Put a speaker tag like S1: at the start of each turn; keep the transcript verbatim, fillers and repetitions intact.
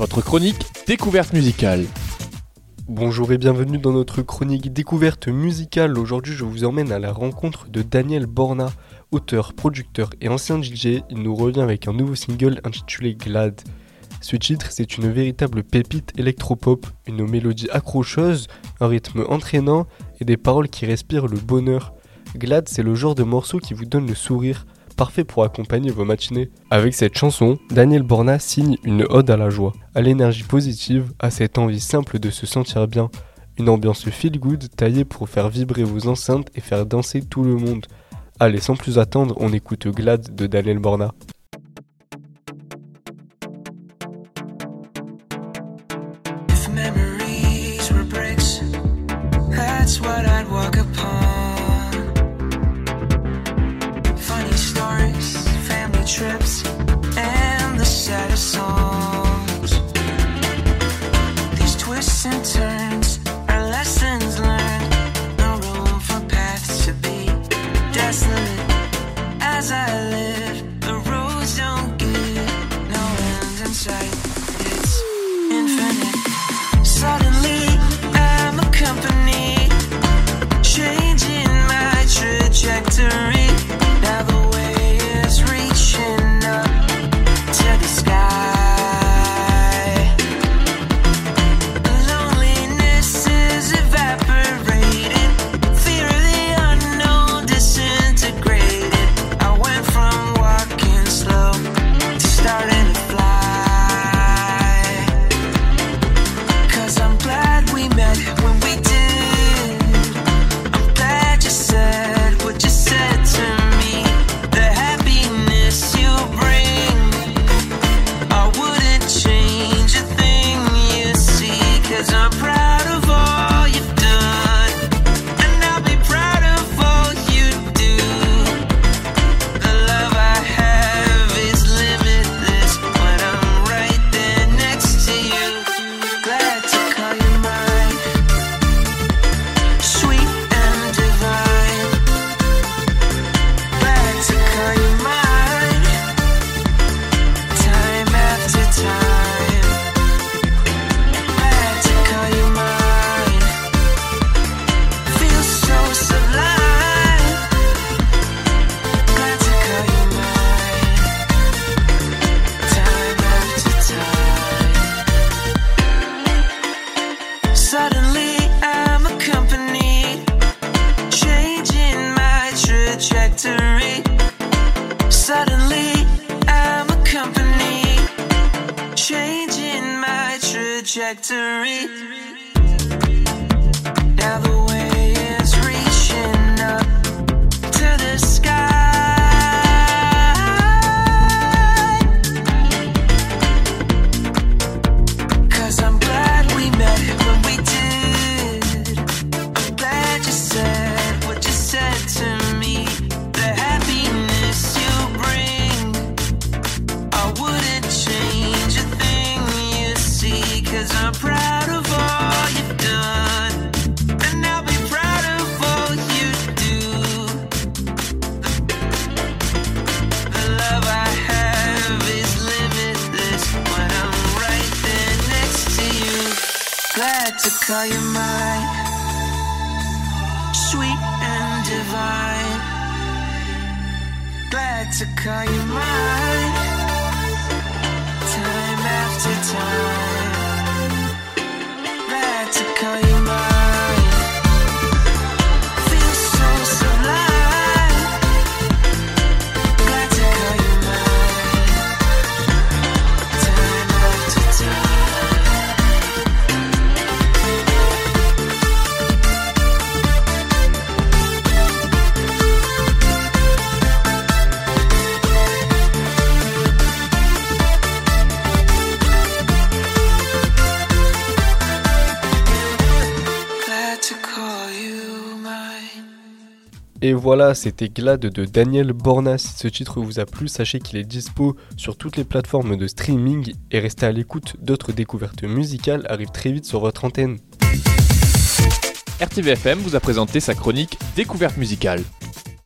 S1: votre chronique découverte musicale.
S2: Bonjour et bienvenue dans notre chronique découverte musicale. Aujourd'hui, je vous emmène à la rencontre de Daniel Borna, auteur, producteur et ancien D J. Il nous revient avec un nouveau single intitulé Glad. Ce titre, c'est une véritable pépite électropop, une mélodie accrocheuse, un rythme entraînant et des paroles qui respirent le bonheur. Glad, c'est le genre de morceau qui vous donne le sourire, parfait pour accompagner vos matinées. Avec cette chanson, Daniel Borna signe une ode à la joie, à l'énergie positive, à cette envie simple de se sentir bien. Une ambiance feel good taillée pour faire vibrer vos enceintes et faire danser tout le monde. Allez, sans plus attendre, on écoute Glad de Daniel Borna.
S3: If memories were bricks, that's what I'd walk upon. Trips and the saddest songs. These twists and turns are lessons learned. No room for paths to be desolate. As I live, the roads don't give no end in sight. It's infinite. Suddenly I'm accompanied, changing my trajectory. Now the way is reaching up to the sky. Loneliness is evaporating, fear of the unknown disintegrated. I went from walking slow to starting to fly. Cause I'm glad we met when we did. I'm glad you said what you said to me. I'm proud of all you've done, and I'll be proud of all you do. The love I have is limitless when I'm right there next to you. Glad to call you mine, sweet and divine. Glad to call you mine, time after time. Suddenly I'm accompanied, changing my trajectory. Suddenly I'm accompanied, changing my trajectory. Now the way is reaching up to the sky. Cause I'm glad we met when we did. I'm glad you said what you said to me. The happiness you bring, I wouldn't change a thing, you see. Cause I'm proud of all you've done, and I'll be proud of all you do. The love I have is limitless when I'm right there next to you. Glad to call you mine, sweet and divine. Glad to call you mine, time after time. Glad to call you mine, feel so sublime. Glad to call you mine, time after time.
S2: Et voilà, c'était Glad de Daniel Borna. Si ce titre vous a plu, sachez qu'il est dispo sur toutes les plateformes de streaming et restez à l'écoute, d'autres découvertes musicales arrivent très vite sur votre antenne.
S1: R T V F M vous a présenté sa chronique découverte musicale.